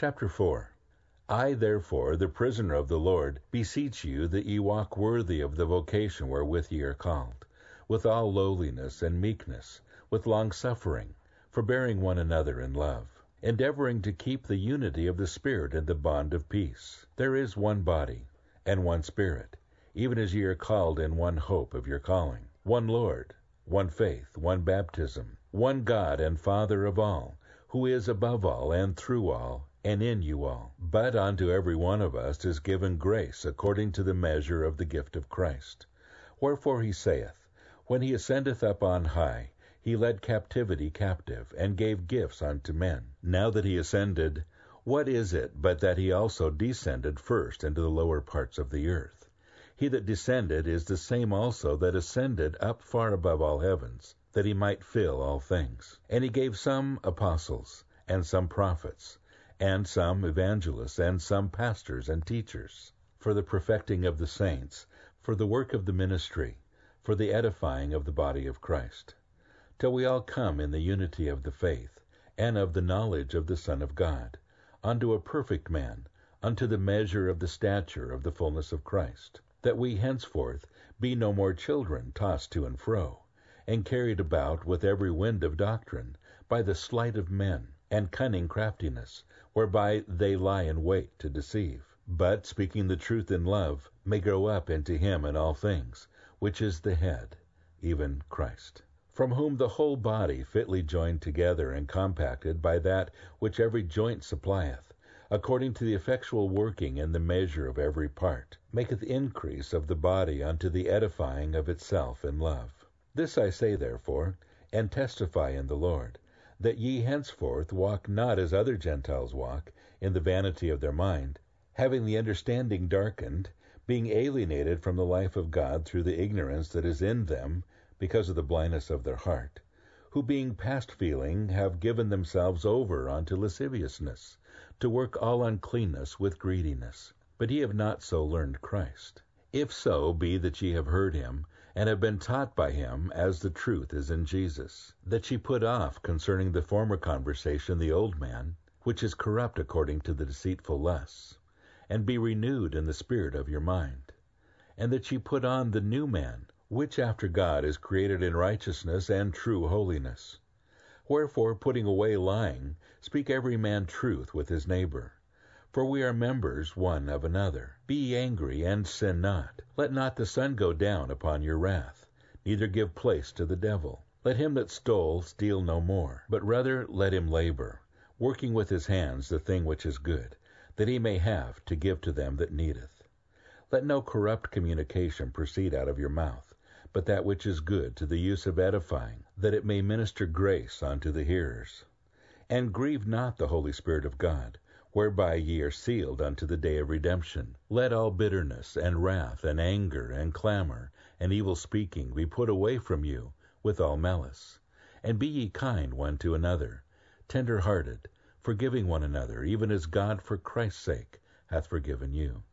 Chapter 4. I, therefore, the prisoner of the Lord, beseech you that ye walk worthy of the vocation wherewith ye are called, with all lowliness and meekness, with longsuffering, forbearing one another in love, endeavoring to keep the unity of the Spirit in the bond of peace. There is one body, and one Spirit, even as ye are called in one hope of your calling, one Lord, one faith, one baptism, one God and Father of all, who is above all, and through all, and in you all. But unto every one of us is given grace according to the measure of the gift of Christ. Wherefore he saith, When he ascendeth up on high, he led captivity captive, and gave gifts unto men. Now that he ascended, what is it but that he also descended first into the lower parts of the earth? He that descended is the same also that ascended up far above all heavens, that he might fill all things. And he gave some apostles, and some prophets, and some evangelists, and some pastors and teachers, for the perfecting of the saints, for the work of the ministry, for the edifying of the body of Christ, till we all come in the unity of the faith, and of the knowledge of the Son of God, unto a perfect man, unto the measure of the stature of the fullness of Christ, that we henceforth be no more children tossed to and fro, and carried about with every wind of doctrine, by the sleight of men, and cunning craftiness, whereby they lie in wait to deceive, but, speaking the truth in love, may grow up into him in all things, which is the head, even Christ, from whom the whole body fitly joined together and compacted by that which every joint supplieth, according to the effectual working in the measure of every part, maketh increase of the body unto the edifying of itself in love. This I say therefore, and testify in the Lord, that ye henceforth walk not as other Gentiles walk, in the vanity of their mind, having the understanding darkened, being alienated from the life of God through the ignorance that is in them, because of the blindness of their heart, who being past feeling have given themselves over unto lasciviousness, to work all uncleanness with greediness. But ye have not so learned Christ. If so be that ye have heard him, and have been taught by him, as the truth is in Jesus, that ye put off concerning the former conversation the old man, which is corrupt according to the deceitful lusts, and be renewed in the spirit of your mind, and that ye put on the new man, which after God is created in righteousness and true holiness. Wherefore, putting away lying, speak every man truth with his neighbor. For we are members one of another. Be ye angry, and sin not. Let not the sun go down upon your wrath, neither give place to the devil. Let him that stole steal no more, but rather let him labor, working with his hands the thing which is good, that he may have to give to them that needeth. Let no corrupt communication proceed out of your mouth, but that which is good to the use of edifying, that it may minister grace unto the hearers. And grieve not the Holy Spirit of God, whereby ye are sealed unto the day of redemption. Let all bitterness, and wrath, and anger, and clamor, and evil speaking be put away from you, with all malice. And be ye kind one to another, tender-hearted, forgiving one another, even as God for Christ's sake hath forgiven you.